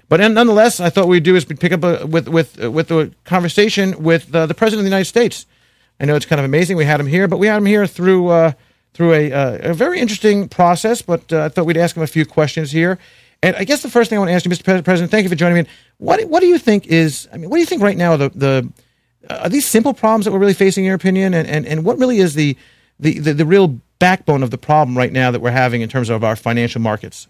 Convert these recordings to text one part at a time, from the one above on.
But nonetheless, I thought what we'd do is pick up with the conversation with the President of the United States. I know it's kind of amazing we had him here, but we had him here through a very interesting process. But I thought we'd ask him a few questions here. And I guess the first thing I want to ask you, Mr. President, thank you for joining me. What do you think what do you think right now are these simple problems that we're really facing, in your opinion? And what really is the real backbone of the problem right now that we're having in terms of our financial markets?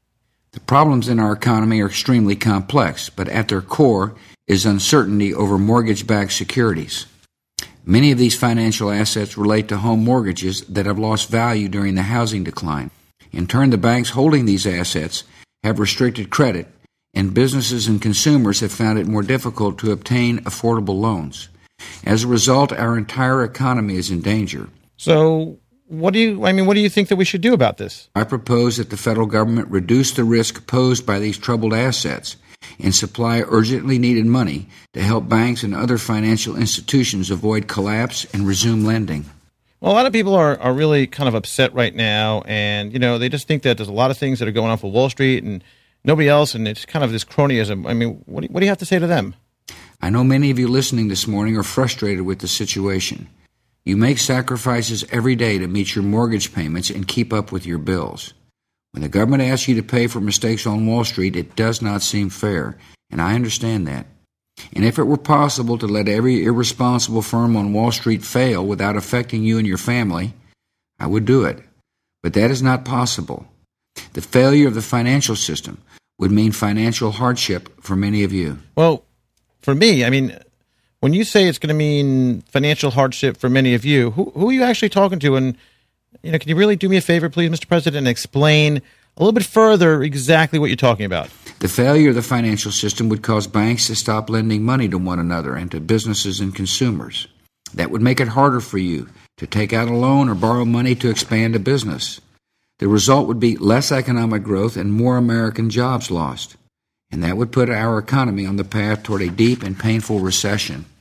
The problems in our economy are extremely complex, but at their core is uncertainty over mortgage-backed securities. Many of these financial assets relate to home mortgages that have lost value during the housing decline. In turn, the banks holding these assets have restricted credit, and businesses and consumers have found it more difficult to obtain affordable loans. As a result, our entire economy is in danger. So what do you think that we should do about this? I propose that the federal government reduce the risk posed by these troubled assets and supply urgently needed money to help banks and other financial institutions avoid collapse and resume lending. Well, a lot of people are really kind of upset right now, and they just think that there's a lot of things that are going on for Wall Street and nobody else, and it's kind of this cronyism. I mean, what do you have to say to them? I know many of you listening this morning are frustrated with the situation. You make sacrifices every day to meet your mortgage payments and keep up with your bills. When the government asks you to pay for mistakes on Wall Street, it does not seem fair, and I understand that. And if it were possible to let every irresponsible firm on Wall Street fail without affecting you and your family, I would do it. But that is not possible. The failure of the financial system would mean financial hardship for many of you. Well, for me, when you say it's going to mean financial hardship for many of you, who are you actually talking to? And, can you really do me a favor, please, Mr. President, and explain a little bit further exactly what you're talking about? The failure of the financial system would cause banks to stop lending money to one another and to businesses and consumers. That would make it harder for you to take out a loan or borrow money to expand a business. The result would be less economic growth and more American jobs lost. And that would put our economy on the path toward a deep and painful recession.